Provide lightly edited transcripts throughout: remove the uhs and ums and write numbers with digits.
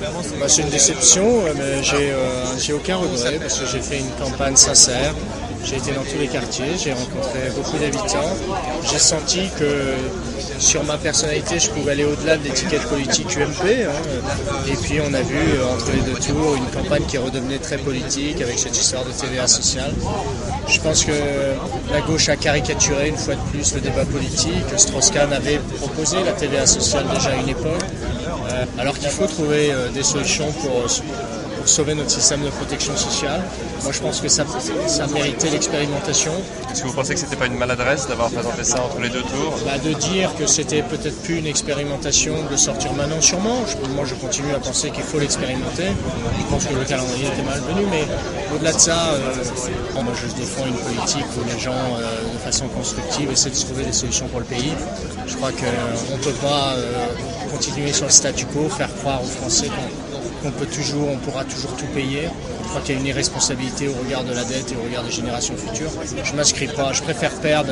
C'est une déception, mais j'ai aucun regret parce que j'ai fait une campagne sincère. J'ai été dans tous les quartiers, j'ai rencontré beaucoup d'habitants. J'ai senti que sur ma personnalité, je pouvais aller au-delà de l'étiquette politique UMP. Et puis on a vu entre les deux tours une campagne qui redevenait très politique avec cette histoire de TVA sociale. Je pense que la gauche a caricaturé une fois de plus le débat politique. Strauss-Kahn avait proposé la TVA sociale déjà à une époque, alors qu'il faut trouver des solutions pour sauver notre système de protection sociale. Moi, je pense que ça méritait l'expérimentation. Est-ce que vous pensez que c'était pas une maladresse d'avoir présenté ça entre les deux tours? De dire que c'était peut-être plus une expérimentation de sortir maintenant, sûrement. Moi, je continue à penser qu'il faut l'expérimenter. Je pense que le calendrier était malvenu, mais au-delà de ça, moi, je défends une politique où les gens, de façon constructive, essaient de trouver des solutions pour le pays. Je crois qu'on ne peut pas continuer sur le statu quo, faire croire aux Français on pourra toujours tout payer. Je crois qu'il y a une irresponsabilité au regard de la dette et au regard des générations futures. Je ne m'inscris pas, je préfère perdre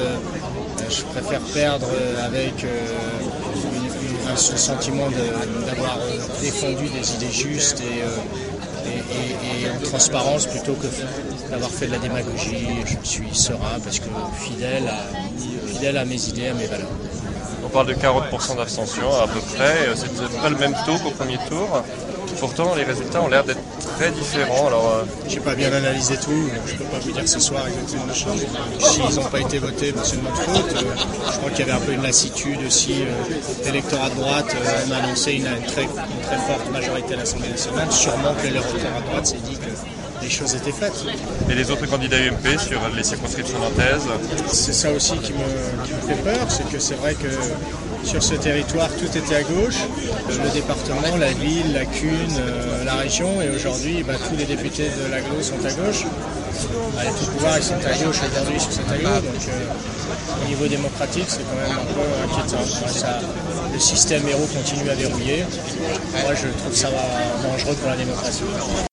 avec ce sentiment d'avoir défendu des idées justes et en transparence plutôt que d'avoir fait de la démagogie. Je suis serein parce que fidèle à mes idées, à mes valeurs. On parle de 40% d'abstention à peu près, c'est pas le même taux qu'au premier tour. Pourtant, les résultats ont l'air d'être très différents. Alors, j'ai pas bien analysé tout, je peux pas vous dire ce soir exactement la chose. S'ils n'ont pas été votés, c'est de notre faute. Je crois qu'il y avait un peu une lassitude aussi. L'électorat de droite a annoncé une très forte majorité à l'Assemblée nationale. Sûrement que l'électorat de droite s'est dit que les choses étaient faites. Et les autres candidats UMP sur les circonscriptions nantaises? C'est ça aussi qui me fait peur, c'est que c'est vrai que sur ce territoire, tout était à gauche, le département, la ville, la CUN, la région, et aujourd'hui, tous les députés de l'aglo sont à gauche. Les tout pouvoirs, ils sont à gauche aujourd'hui sur cet aglo, donc au niveau démocratique, c'est quand même un peu inquiétant. Le système héros continue à verrouiller. Moi, je trouve ça dangereux pour la démocratie.